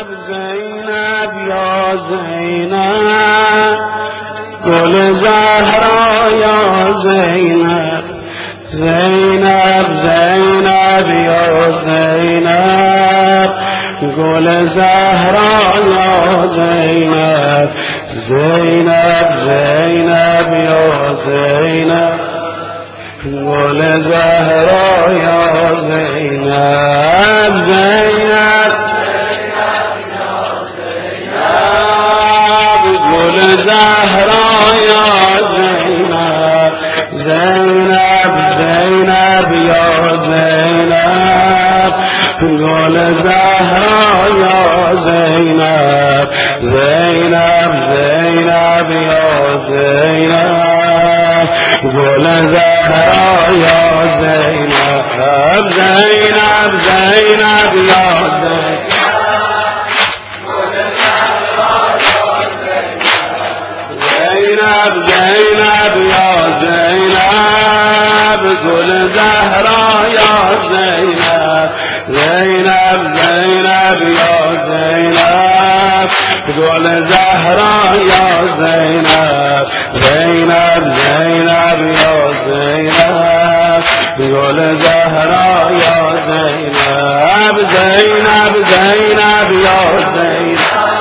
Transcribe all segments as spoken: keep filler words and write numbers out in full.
زینب زینب یا زینب گل زهرا یا زینب زینب زینب یا زینب گل زهرا یا زینب زینب زینب یا زینب گل زهرا یا زینب زینب گل زهرا یا زینب زینب زینب یا زینب گل زهرا یا زینب زینب زینب یا زینب گل زهرا یا زینب زینب زینب یا زینب زینب زینب یا زینب گل زهرا یا زینب زینب زینب یا زینب گل زهرا یا زینب زینب زینب یا زینب گل زهرا یا زینب زینب زینب یا زینب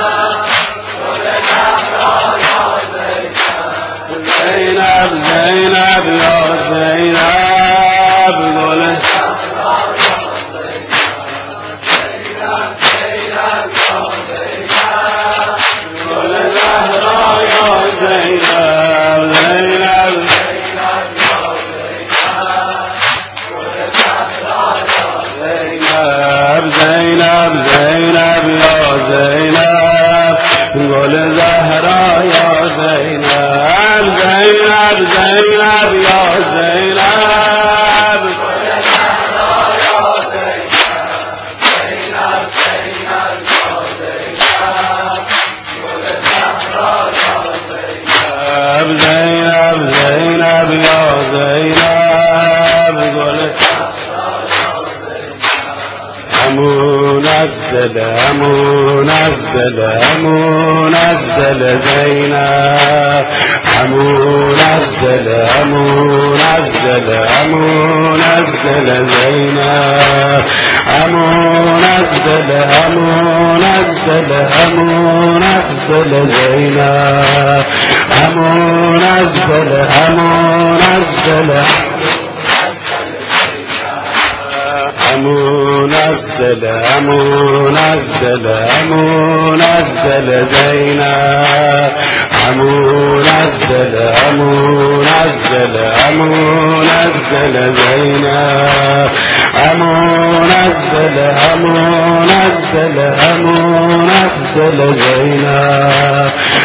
زینب زینب یا زینب گل گل زهرا یا زینب زینب زینب زینب یا زینب گل زهرا یا زینب زینب زینب یا زینب زینب زینب یا زینب گل امون ازدل امون ازدل امون ازدل زینب امون ازدل امون ازدل امون ازدل زینب امون ازدل امون ازدل امون ازدل زینب امون ازدل امون ازدل امون ازدل امون ازدل امون ازدل زینب امون ازدل امون ازدل امون ازدل زینب امون ازدل امون ازدل امون ازدل زینب